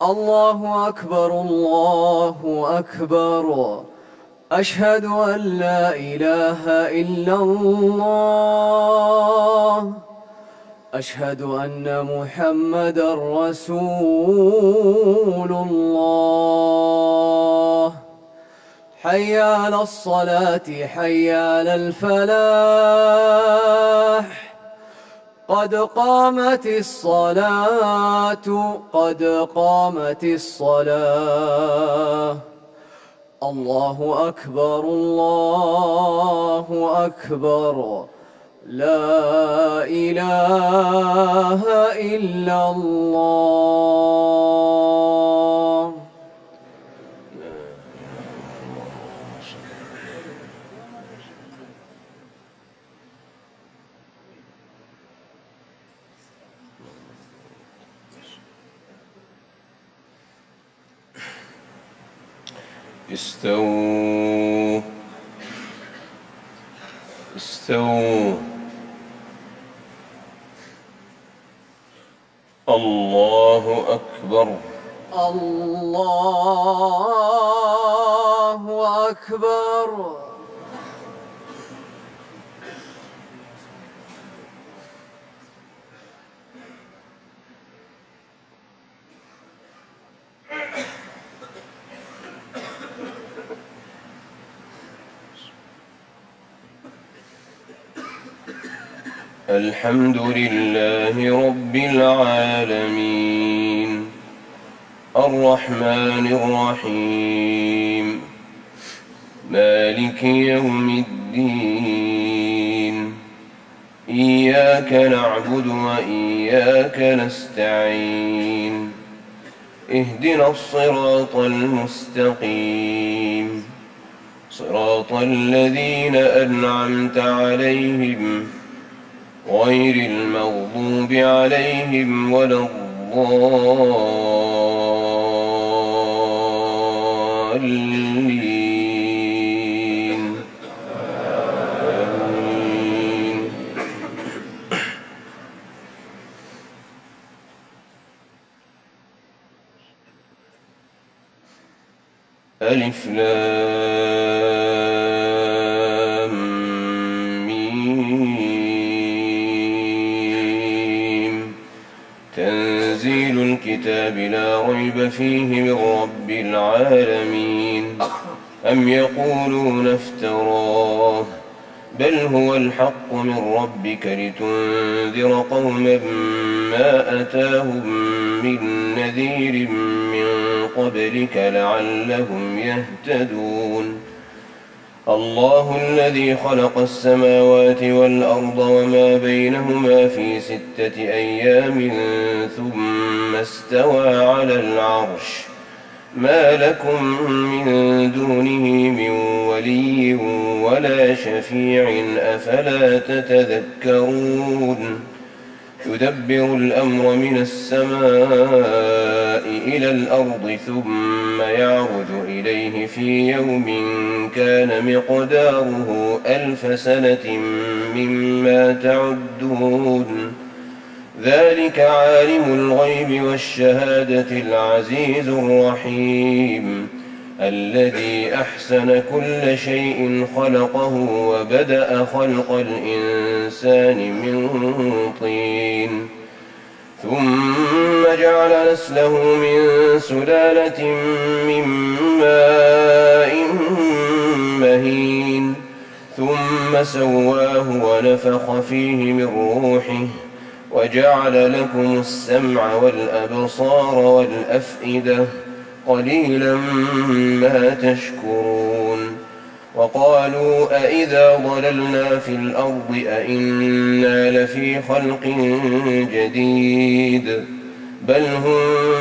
الله أكبر الله أكبر. أشهد أن لا إله إلا الله. أشهد أن محمدًا رسول الله. حي على الصلاة حي على الفلاح. قد قامت الصلاة قد قامت الصلاة. الله أكبر الله أكبر. لا إله إلا الله. استووا استووا. الله أكبر الله أكبر. الحمد لله رب العالمين الرحمن الرحيم مالك يوم الدين. إياك نعبد وإياك نستعين. اهدنا الصراط المستقيم صراط الذين أنعمت عليهم غير المغضوب عليهم ولا الضالين. آمين. ألف لام ميم. تنزيل الكتاب لا ريب فيه من رب العالمين. أم يقولون افتراه بل هو الحق من ربك لتنذر قوما ما أتاهم من نذير من قبلك لعلهم يهتدون. الله الذي خلق السماوات والأرض وما بينهما في 6 أيام ثم استوى على العرش. ما لكم من دونه من ولي ولا شفيع أفلا تتذكرون. يدبر الأمر من السماء إلى الأرض ثم يعرج إليه في يوم كان مقداره 1000 سنة مما تعدون. ذلك عالم الغيب والشهادة العزيز الرحيم الذي أحسن كل شيء خلقه وبدأ خلق الإنسان من طين ثم جعل نسله من سلالة من ماء مهين ثم سواه ونفخ فيه من روحه وجعل لكم السمع والأبصار والأفئدة قليلا ما تشكرون. وقالوا أئذا ضللنا في الأرض أئنا لفي خلق جديد بل هم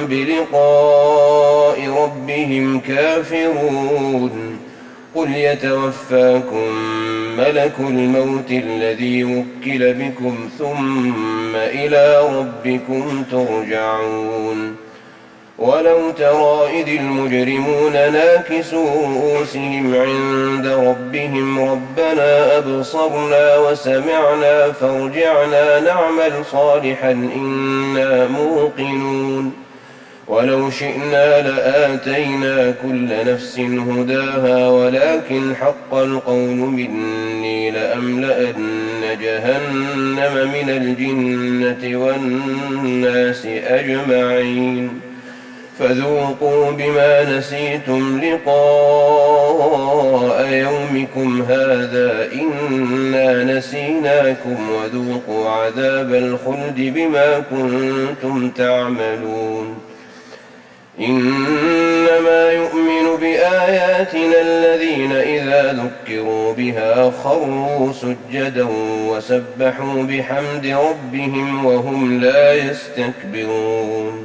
بلقاء ربهم كافرون. قل يتوفاكم ملك الموت الذي وكل بكم ثم إلى ربكم ترجعون. ولو ترى إذ المجرمون ناكسوا رؤوسهم عند ربهم ربنا أبصرنا وسمعنا فارجعنا نعمل صالحا إنا موقنون. ولو شئنا لآتينا كل نفس هداها ولكن حق القول مني لأملأن جهنم من الجنة والناس أجمعين فذوقوا بما نسيتم لقاء يومكم هذا إنا نسيناكم وذوقوا عذاب الخلد بما كنتم تعملون إنما يؤمن بآياتنا الذين إذا ذكروا بها خروا سجدا وسبحوا بحمد ربهم وهم لا يستكبرون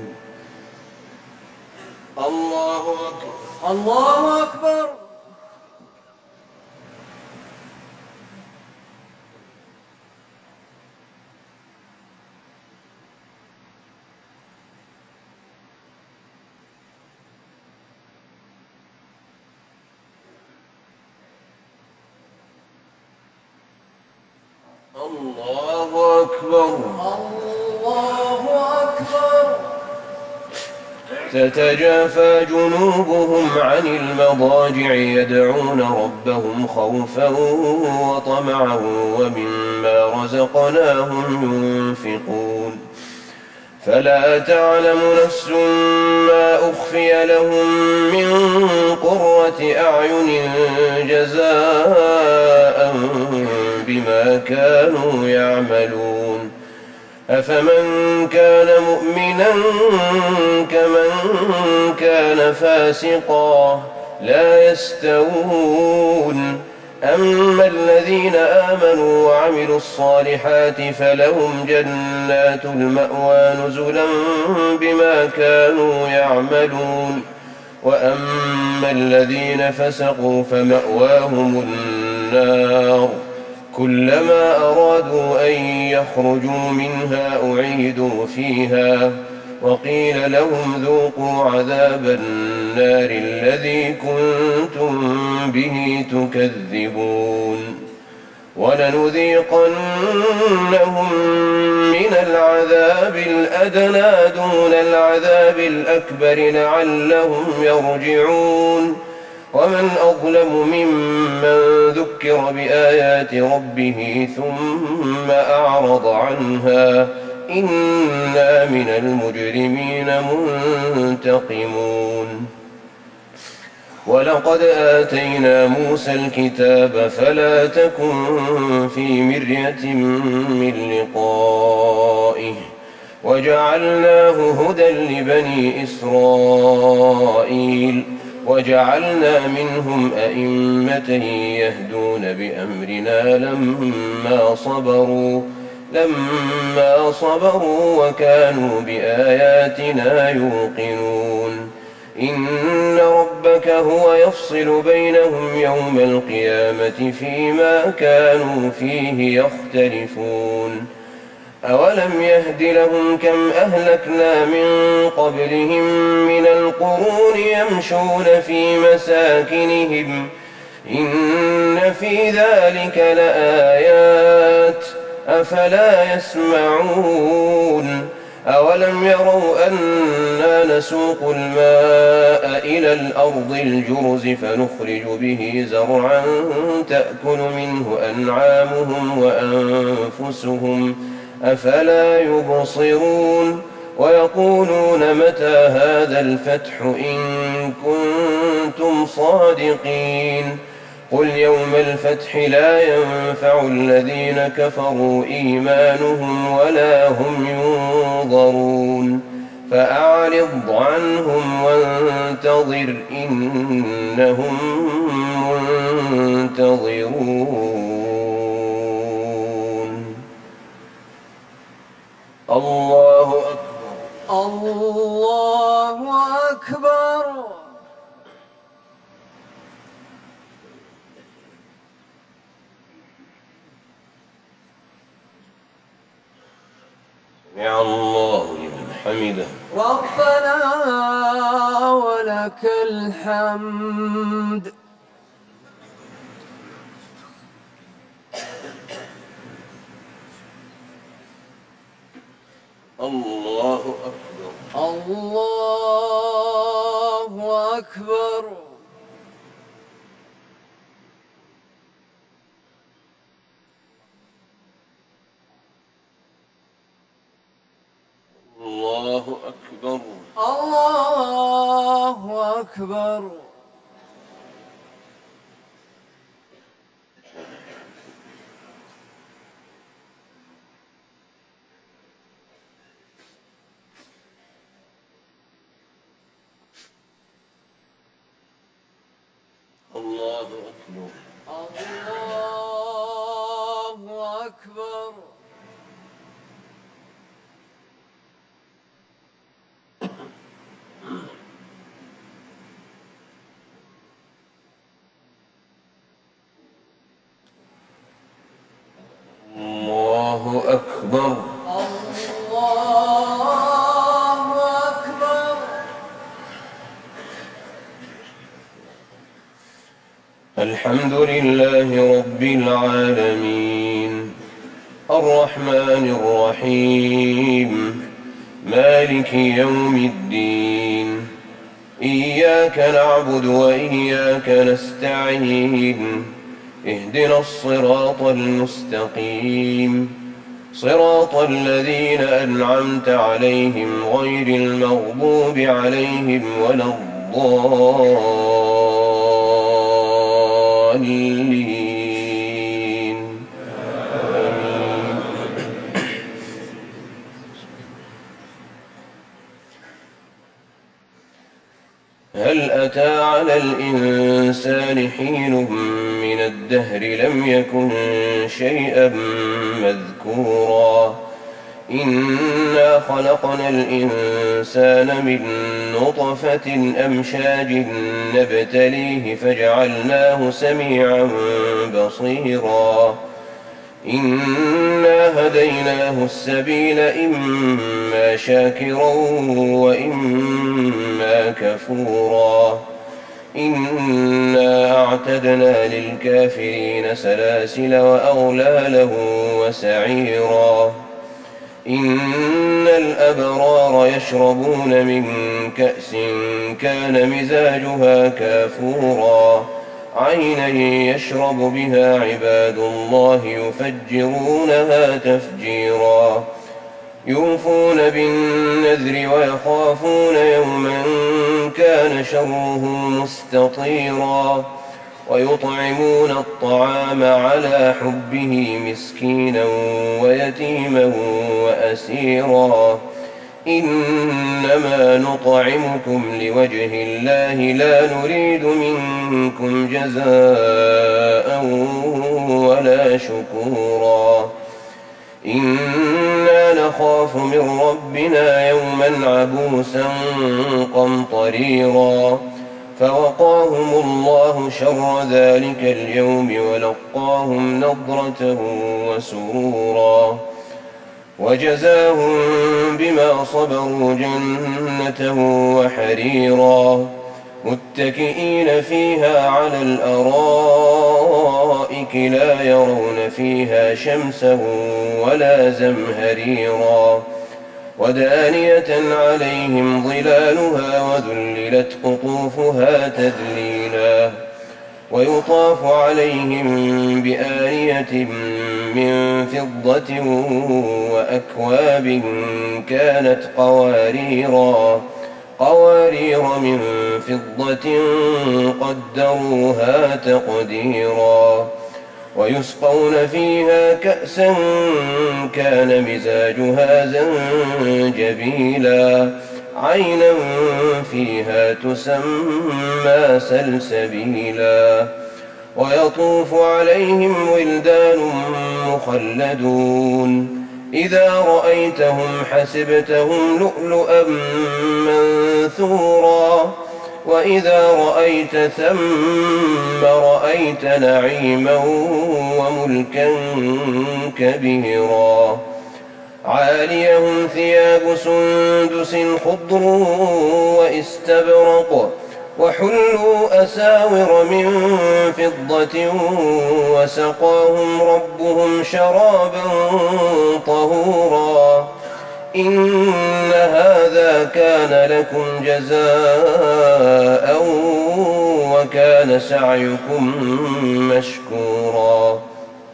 الله أكبر الله أكبر الله أكبر الله أكبر تتجافى جنوبهم عن المضاجع يدعون ربهم خوفا وطمعا ومما رزقناهم ينفقون فلا تعلم نفس ما أخفي لهم من قرة أعين جزاء بما كانوا يعملون أفمن كان مؤمنا كمن كان فاسقا لا يستوون أما الذين آمنوا وعملوا الصالحات فلهم جنات المأوى نزلا بما كانوا يعملون وأما الذين فسقوا فمأواهم النار كلما أرادوا أن يخرجوا منها أعيدوا فيها وقيل لهم ذوقوا عذاب النار الذي كنتم به تكذبون ولنذيقنهم من العذاب الأدنى دون العذاب الأكبر لعلهم يرجعون ومن أظلم ممن ذكر بآيات ربه ثم أعرض عنها إنا من المجرمين منتقمون ولقد آتينا موسى الكتاب فلا تكن في مرية من لقائه وجعلناه هدى لبني إسرائيل وجعلنا منهم أئمة يهدون بأمرنا لما صبروا وكانوا بآياتنا يوقنون إن ربك هو يفصل بينهم يوم القيامة فيما كانوا فيه يختلفون أولم يهد لهم كم أهلكنا من قبلهم من القرون يمشون في مساكنهم إن في ذلك لآيات أفلا يسمعون أولم يروا أنا نسوق الماء إلى الأرض الجرز فنخرج به زرعا تأكل منه أنعامهم وأنفسهم أفلا يبصرون ويقولون متى هذا الفتح إن كنتم صادقين قل يوم الفتح لا ينفع الذين كفروا إيمانهم ولا هم ينظرون فأعرض عنهم وانتظر إنهم منتظرون الله أكبر الله أكبر سمع الله لمن حمده ربنا ولك الحمد الله أكبر الله أكبر. الله أكبر. الله أكبر. الله أكبر. الله أكبر. الله أكبر. الله أكبر. الحمد لله رب العالمين الرحمن الرحيم مالك يوم الدين إياك نعبد وإياك نستعين اهدنا الصراط المستقيم صراط الذين أنعمت عليهم غير المغضوب عليهم ولا الضالين آمين. هل أتى على الإنسان حين من الدهر لم يكن شيئا مذكورا إنا خلقنا الإنسان من نطفة أمشاج نبتليه فجعلناه سميعا بصيرا إنا هديناه السبيل إما شاكرا وإما كفورا إنا أعتدنا للكافرين سلاسل وأغلالا وسعيرا إن الأبرار يشربون من كأس كان مزاجها كافورا عينا يشرب بها عباد الله يفجرونها تفجيرا يوفون بالنذر ويخافون يوما كان شره مستطيرا ويطعمون الطعام على حبه مسكينا ويتيما وأسيرا إنما نطعمكم لوجه الله لا نريد منكم جزاء ولا شكورا إنا نخاف من ربنا يوما عبوسا قمطريرا فوقاهم الله شر ذلك اليوم ولقاهم نضرة وسرورا وجزاهم بما صبروا جنة وحريرا متكئين فيها على الأرائك لا يرون فيها شمسا ولا زمهريرا ودانية عليهم ظلالها وذللت قطوفها تذليلا ويطاف عليهم بآنية من فضة وأكواب كانت قوارير من فضة قدروها تقديرا ويسقون فيها كأسا كان مزاجها زنجبيلا عينا فيها تسمى سلسبيلا ويطوف عليهم ولدان مخلدون إذا رأيتهم حسبتهم لؤلؤا منثورا وإذا رأيت ثم رأيت نعيما وملكا كبيرا عاليهم ثياب سندس خضر واستبرق وحلوا أساور من فضة وسقاهم ربهم شرابا طهورا إن هذا هذا كان لكم جزاء وكان سعيكم مشكورا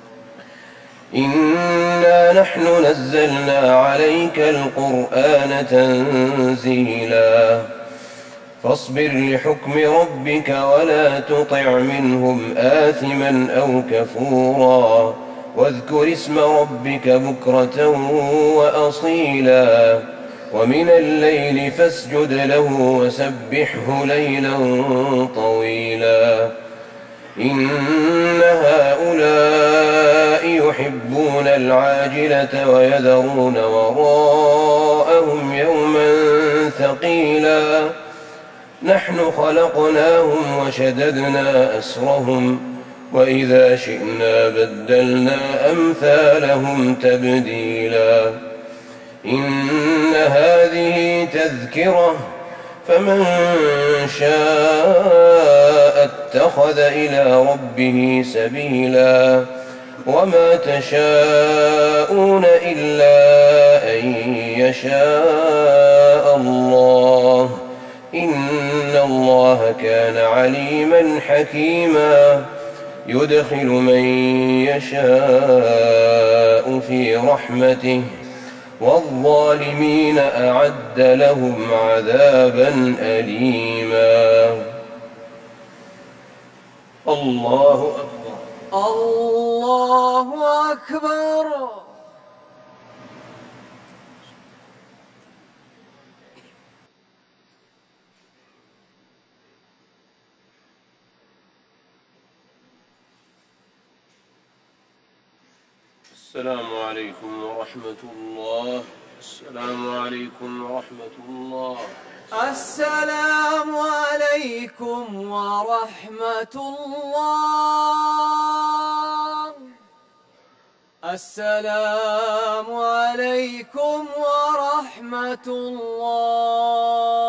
إنا نحن نزلنا عليك القرآن تنزيلا فاصبر لحكم ربك ولا تطع منهم آثما أو كفورا واذكر اسم ربك بكرة وأصيلا ومن الليل فاسجد له وسبحه ليلا طويلا إن هؤلاء يحبون العاجلة ويذرون وراءهم يوما ثقيلا نحن خلقناهم وشددنا أسرهم وإذا شئنا بدلنا أمثالهم تبديلا إن هذه تذكرة فمن شاء اتخذ إلى ربه سبيلا وما تشاءون إلا أن يشاء الله إن الله كان عليما حكيما يدخل من يشاء في رحمته والظالمين أعد لهم عذابا أليما الله أكبر الله أكبر. السلام عليكم ورحمة الله. السلام عليكم ورحمة الله. السلام عليكم ورحمة الله. السلام عليكم ورحمة الله.